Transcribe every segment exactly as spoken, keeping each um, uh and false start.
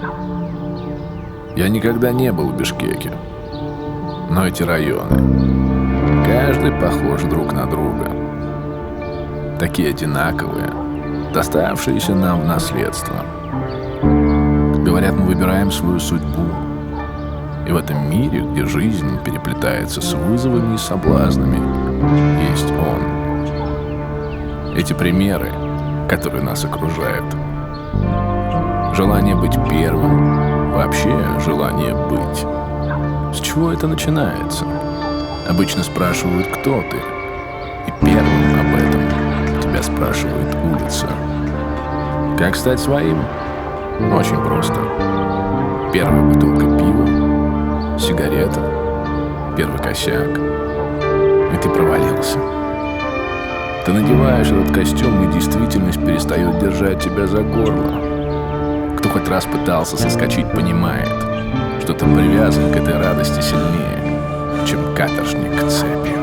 Я никогда не был в Бишкеке, но эти районы, каждый похож друг на друга. Такие одинаковые, доставшиеся нам в наследство. Говорят, мы выбираем свою судьбу. И в этом мире, где жизнь переплетается с вызовами и соблазнами, есть он. Эти примеры, которые нас окружают. Желание быть первым, вообще желание быть. С чего это начинается? Обычно спрашивают, кто ты. И первым об этом тебя спрашивает улица. Как стать своим? Очень просто. Первая бутылка пива, сигарета, первый косяк, и ты провалился. Ты надеваешь этот костюм, и действительность перестает держать тебя за горло. Кто хоть раз пытался соскочить, понимает, что ты привязан к этой радости сильнее, чем каторжник к цепи.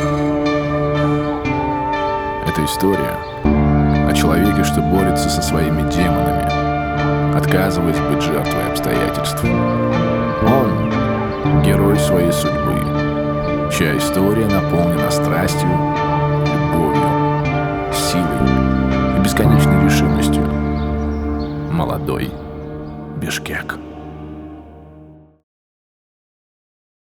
Это история о человеке, что борется со своими демонами, отказываясь быть жертвой обстоятельств. Он — герой своей судьбы, чья история наполнена страстью, любовью, силой и бесконечной решимостью. Молодой Бишкек.